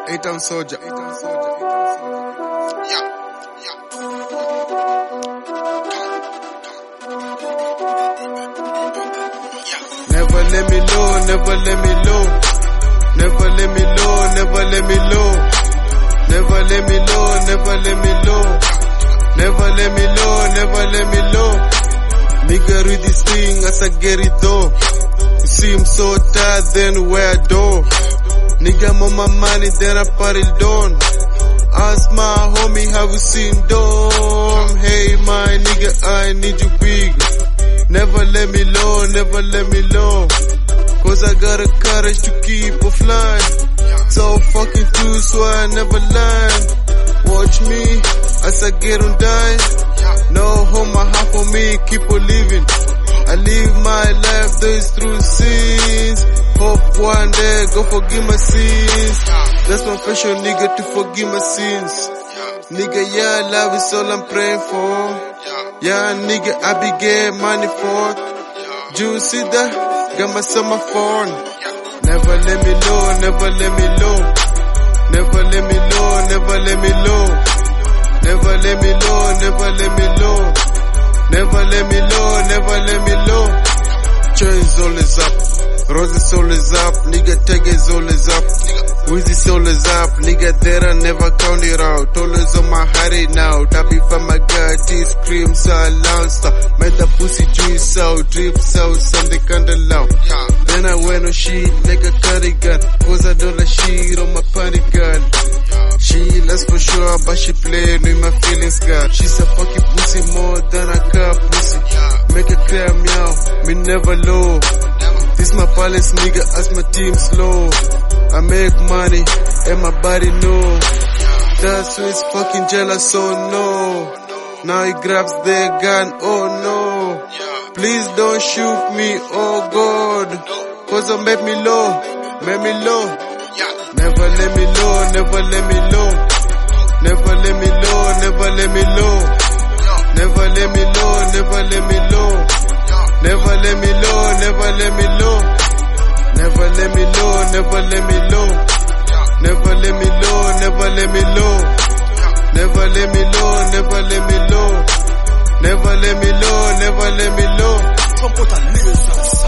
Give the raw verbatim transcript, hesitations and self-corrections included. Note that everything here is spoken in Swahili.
A-Town Soldier. Yeah, yeah. Never let me low, never let me low. Never let me low, never let me low. Never let me low, never let me low. Never let me low, never let me low. Nigga read this thing as I get it though. You see him so tired, then where I do. Nigga I'm on my money, then I party down. Ask my homie, have you seen Dom? Hey my nigga, I need you big. Never let me low, never let me low. Cause I got the courage to keep a flying. So fucking true, so I never lie. Watch me as I get on die. No hold my heart for me, keep on living. I live my life, those through sins. Hope one day go forgive my sins. That's my passion, nigga, to forgive my sins. Nigga, yeah, love is all I'm praying for. Yeah, nigga, I be getting money for. Do you see that? Got my summer phone. Never let me low, never let me low. Never let me low, never let me low. Never let me low, never let me low. Never let me low, never let me low. Chains always up, roses always up, nigga tag is always up. Wheezy's always up, nigga there I never count it out. Always on my heart now, tappy for my gut, he screams so loud. Made the pussy juice out, drips out, Sunday candle out. Then I went on shit like a cardigan, cause I don't like shit on my panty gun. She loves for sure, but she playing with my feelings, God. She's a fucking pussy more than a car pussy. Make her cry meow, me never low. This my palace nigga as my team slow. I make money and my body know. That's why it's fucking jealous, so no. Now he grabs the gun, oh no. Please don't shoot me, oh God. Cause I make me low, make me low. Never let me low, never let me low. Never let me low, never let me low. Never let me low, never let me low. Never let me low, never let me low. Never let me low, never let me low. Never let me low, never let me low. Never let me low, never let me low. Never let me low, never let me low.